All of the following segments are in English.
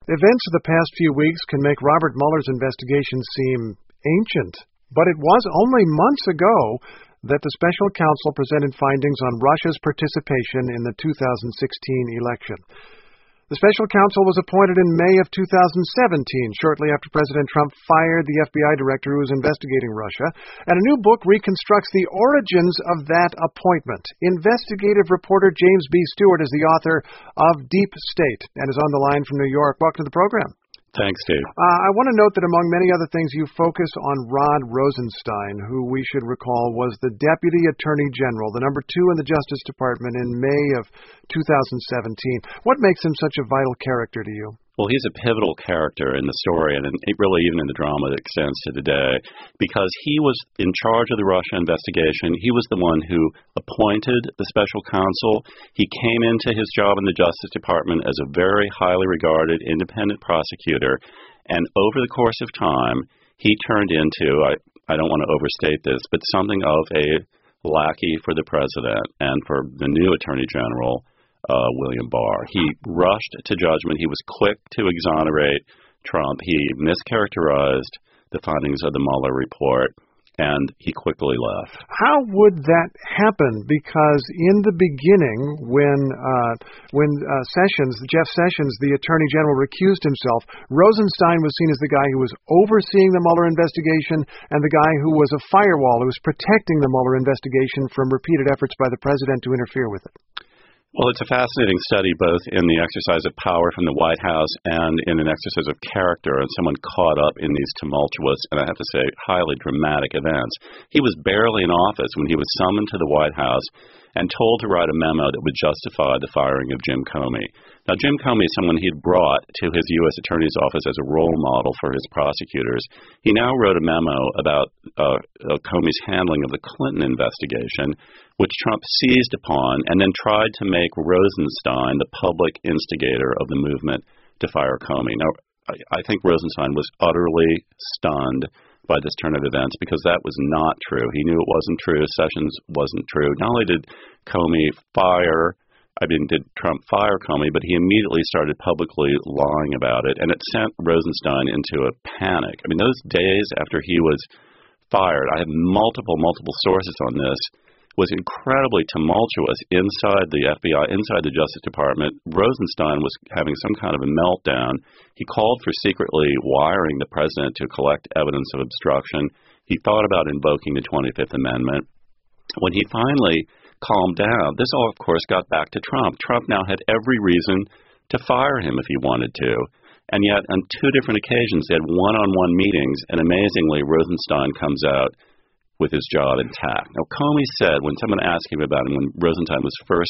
Events of the past few weeks can make Robert Mueller's investigation seem ancient, but it was only months ago that the special counsel presented findings on Russia's participation in the 2016 election. The special counsel was appointed in May of 2017, shortly after President Trump fired the FBI director who was investigating Russia, and a new book reconstructs the origins of that appointment. Investigative reporter James B. Stewart is the author of Deep State and is on the line from New York. Welcome to the program. Thanks, Steve. I want to note that among many other things, you focus on Rod Rosenstein, who we should recall was the Deputy Attorney General, the number 2 in the Justice Department in May of 2017. What makes him such a vital character to you? Well, he's a pivotal character in the story, and really even in the drama that extends to today, because he was in charge of the Russia investigation. He was the one who appointed the special counsel. He came into his job in the Justice Department as a very highly regarded independent prosecutor, and over the course of time, he turned into, I don't want to overstate this, but something of a lackey for the president and for the new Attorney General, William Barr. He rushed to judgment. He was quick to exonerate Trump. He mischaracterized the findings of the Mueller report, and he quickly left. How would that happen? Because in the beginning, when Jeff Sessions, the Attorney General, recused himself, Rosenstein was seen as the guy who was overseeing the Mueller investigation and the guy who was a firewall, who was protecting the Mueller investigation from repeated efforts by the president to interfere with it. Well, it's a fascinating study both in the exercise of power from the White House and in an exercise of character and someone caught up in these tumultuous and, I have to say, highly dramatic events. He was barely in office when he was summoned to the White House and told to write a memo that would justify the firing of Jim Comey. Now, Jim Comey is someone he'd brought to his U.S. Attorney's Office as a role model for his prosecutors. He now wrote a memo about Comey's handling of the Clinton investigation, which Trump seized upon and then tried to make Rosenstein the public instigator of the movement to fire Comey. Now, I think Rosenstein was utterly stunned by this turn of events because that was not true. He knew it wasn't true. Sessions wasn't true. Not only did did Trump fire Comey, but he immediately started publicly lying about it, and it sent Rosenstein into a panic. I mean, those days after he was fired, I have multiple sources on this, was incredibly tumultuous inside the FBI, inside the Justice Department. Rosenstein was having some kind of a meltdown. He called for secretly wiring the president to collect evidence of obstruction. He thought about invoking the 25th Amendment. When he finally calmed down, this all, of course, got back to Trump. Trump now had every reason to fire him if he wanted to. And yet, on 2 different occasions, they had one-on-one meetings, and amazingly, Rosenstein comes out with his job intact. Now, Comey said, when someone asked him about him, when Rosenstein was first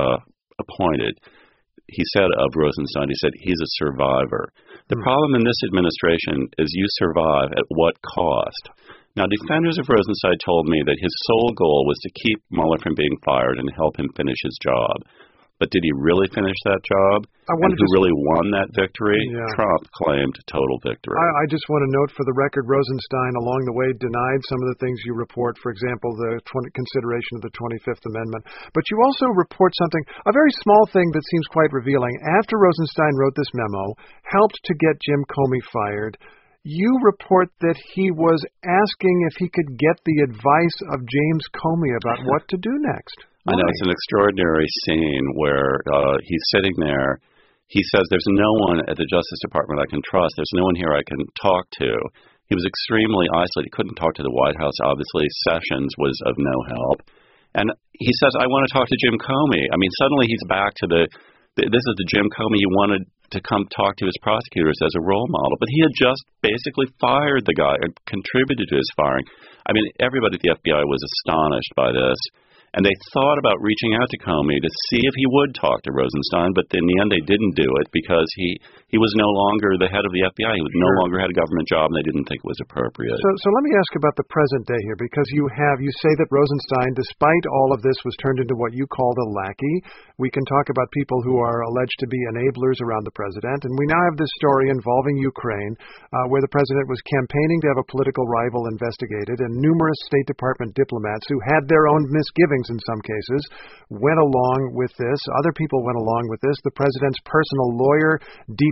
appointed, he said of Rosenstein, he said, he's a survivor. The problem in this administration is you survive at what cost? Now, defenders of Rosenstein told me that his sole goal was to keep Mueller from being fired and help him finish his job. But did he really finish that job? And who really won that victory? Yeah. Trump claimed total victory. I just want to note for the record, Rosenstein along the way denied some of the things you report, for example, the consideration of the 25th Amendment. But you also report something, a very small thing that seems quite revealing. After Rosenstein wrote this memo, helped to get Jim Comey fired, you report that he was asking if he could get the advice of James Comey about what to do next. I know, it's an extraordinary scene where he's sitting there. He says, there's no one at the Justice Department I can trust. There's no one here I can talk to. He was extremely isolated. He couldn't talk to the White House, obviously. Sessions was of no help. And he says, I want to talk to Jim Comey. I mean, suddenly he's back to this is the Jim Comey he wanted to come talk to his prosecutors as a role model. But he had just basically fired the guy and contributed to his firing. I mean, everybody at the FBI was astonished by this. And they thought about reaching out to Comey to see if he would talk to Rosenstein, but in the end they didn't do it because he was no longer the head of the FBI. He no longer had a government job, and they didn't think it was appropriate. So let me ask about the present day here, because you say that Rosenstein, despite all of this, was turned into what you called a lackey. We can talk about people who are alleged to be enablers around the president, and we now have this story involving Ukraine, where the president was campaigning to have a political rival investigated, and numerous State Department diplomats who had their own misgivings in some cases went along with this. Other people went along with this. The president's personal lawyer, deeply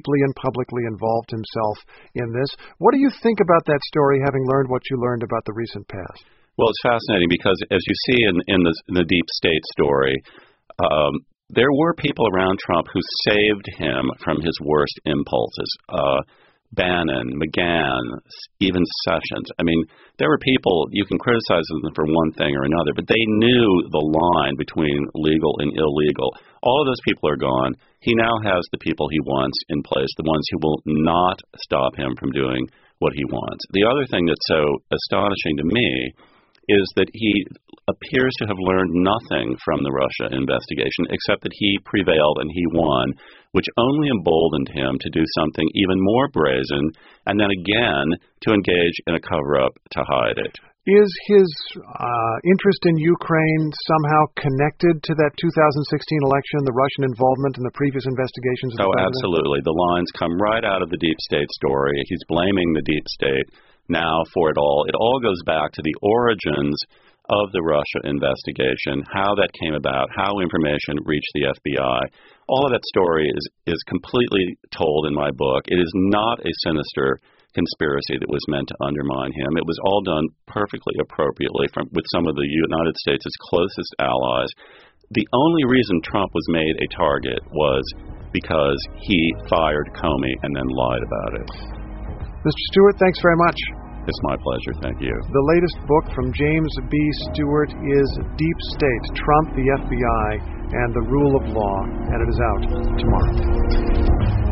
deeply and publicly involved himself in this. What do you think about that story, having learned what you learned about the recent past? Well, it's fascinating because, as you see in the deep state story, there were people around Trump who saved him from his worst impulses. Bannon, McGahn, even Sessions. I mean, there were people, you can criticize them for one thing or another, but they knew the line between legal and illegal. All of those people are gone. He now has the people he wants in place, the ones who will not stop him from doing what he wants. The other thing that's so astonishing to me is that he appears to have learned nothing from the Russia investigation, except that he prevailed and he won, which only emboldened him to do something even more brazen, and then again to engage in a cover-up to hide it. Is his interest in Ukraine somehow connected to that 2016 election, the Russian involvement in the previous investigations of the president? Absolutely. The lines come right out of the deep state story. He's blaming the deep state now for it all. It all goes back to the origins of the Russia investigation, how that came about, how information reached the FBI. All of that story is completely told in my book. It is not a sinister conspiracy that was meant to undermine him. It was all done perfectly appropriately with some of the United States' closest allies. The only reason Trump was made a target was because he fired Comey and then lied about it. Mr. Stewart, thanks very much. It's my pleasure. Thank you. The latest book from James B. Stewart is Deep State, Trump, the FBI, and the Rule of Law, and it is out tomorrow.